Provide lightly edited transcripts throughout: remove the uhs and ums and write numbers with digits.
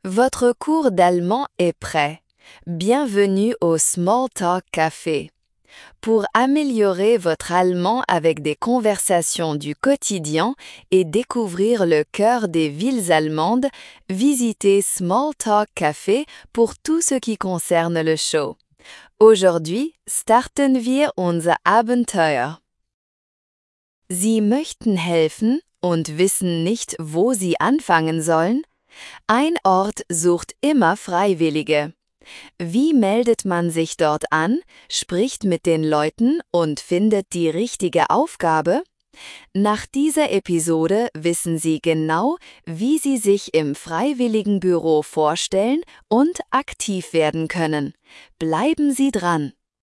Votre cours d'allemand est prêt. Bienvenue au Small Talk Café. Pour améliorer votre allemand avec des conversations du quotidien et découvrir le cœur des villes allemandes, visitez Small Talk Café pour tout ce qui concerne le show. Aujourd'hui starten wir unser Abenteuer. Sie möchten helfen und wissen nicht, wo Sie anfangen sollen? Ein Ort sucht immer Freiwillige. Wie meldet man sich dort an, spricht mit den Leuten und findet die richtige Aufgabe? Nach dieser Episode wissen Sie genau, wie Sie sich im Freiwilligenbüro vorstellen und aktiv werden können. Bleiben Sie dran!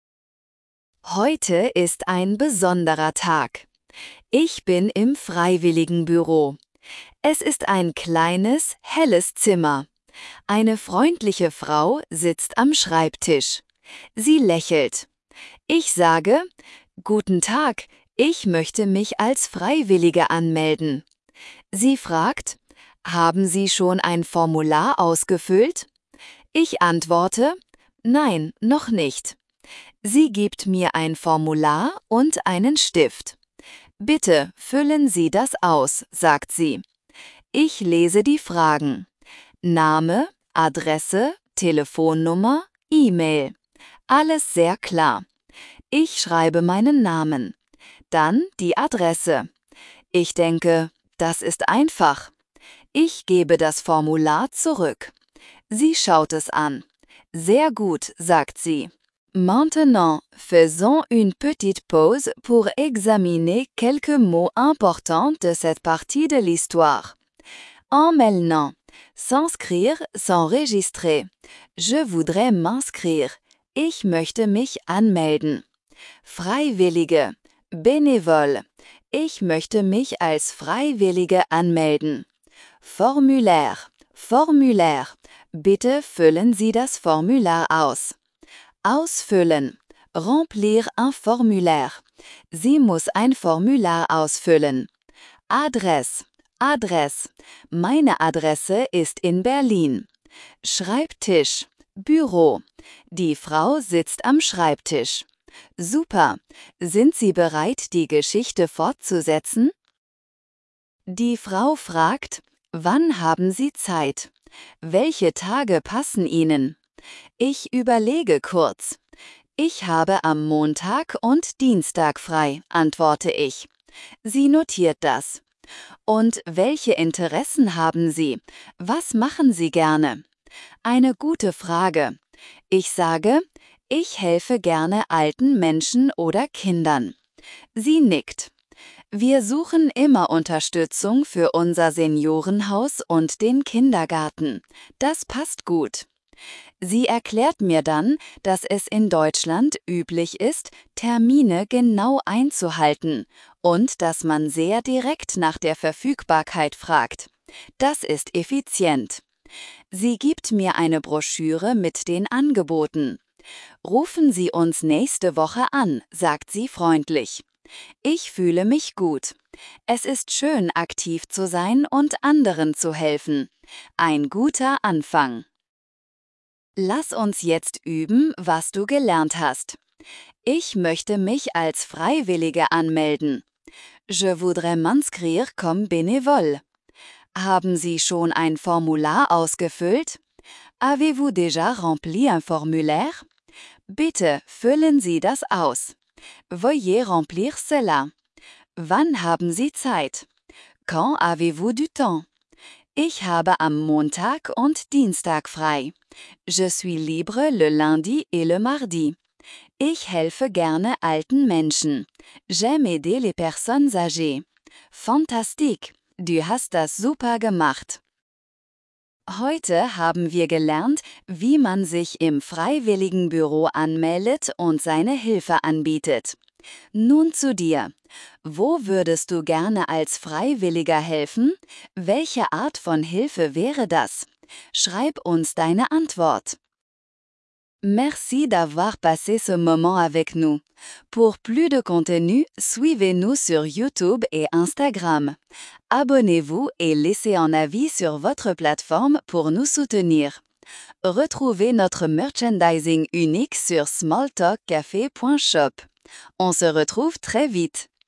Heute ist ein besonderer Tag. Ich bin im Freiwilligenbüro. Es ist ein kleines, helles Zimmer. Eine freundliche Frau sitzt am Schreibtisch. Sie lächelt. Ich sage, »Guten Tag, ich möchte mich als Freiwillige anmelden.« Sie fragt, »Haben Sie schon ein Formular ausgefüllt?« Ich antworte, »Nein, noch nicht.« Sie gibt mir ein Formular und einen Stift. »Bitte füllen Sie das aus«, sagt sie. Ich lese die Fragen. Name, Adresse, Telefonnummer, E-Mail. Alles sehr klar. Ich schreibe meinen Namen. Dann die Adresse. Ich denke, das ist einfach. Ich gebe das Formular zurück. Sie schaut es an. Sehr gut, sagt sie. Maintenant, faisons une petite pause pour examiner quelques mots importants de cette partie de l'histoire. Emménant. S'inscrire, s'enregistrer. Je voudrais m'inscrire. Ich möchte mich anmelden. Freiwillige. Bénévole. Ich möchte mich als Freiwillige anmelden. Formulaire. Formulaire. Bitte füllen Sie das Formular aus. Ausfüllen. Remplir un formulaire. Sie muss ein Formular ausfüllen. Adresse. Adresse. Meine Adresse ist in Berlin. Schreibtisch. Büro. Die Frau sitzt am Schreibtisch. Super. Sind Sie bereit, die Geschichte fortzusetzen? Die Frau fragt, wann haben Sie Zeit? Welche Tage passen Ihnen? Ich überlege kurz. Ich habe am Montag und Dienstag frei, antworte ich. Sie notiert das. Und welche Interessen haben Sie? Was machen Sie gerne? Eine gute Frage. Ich sage, ich helfe gerne alten Menschen oder Kindern. Sie nickt. Wir suchen immer Unterstützung für unser Seniorenhaus und den Kindergarten. Das passt gut. Sie erklärt mir dann, dass es in Deutschland üblich ist, Termine genau einzuhalten und dass man sehr direkt nach der Verfügbarkeit fragt. Das ist effizient. Sie gibt mir eine Broschüre mit den Angeboten. Rufen Sie uns nächste Woche an, sagt sie freundlich. Ich fühle mich gut. Es ist schön, aktiv zu sein und anderen zu helfen. Ein guter Anfang. Lass uns jetzt üben, was du gelernt hast. Ich möchte mich als Freiwillige anmelden. Je voudrais m'inscrire comme bénévole. Haben Sie schon ein Formular ausgefüllt? Avez-vous déjà rempli un formulaire? Bitte füllen Sie das aus. Veuillez remplir cela. Wann haben Sie Zeit? Quand avez-vous du temps? Ich habe am Montag und Dienstag frei. Je suis libre le lundi et le mardi. Ich helfe gerne alten Menschen. J'aime aider les personnes âgées. Fantastique! Du hast das super gemacht. Heute haben wir gelernt, wie man sich im Freiwilligenbüro anmeldet und seine Hilfe anbietet. Nun zu dir. Wo würdest du gerne als Freiwilliger helfen? Welche Art von Hilfe wäre das? Schreib uns deine Antwort. Merci d'avoir passé ce moment avec nous. Pour plus de contenu, suivez-nous sur YouTube et Instagram. Abonnez-vous et laissez un avis sur votre plateforme pour nous soutenir. Retrouvez notre merchandising unique sur smalltalkcafé.shop. On se retrouve très vite.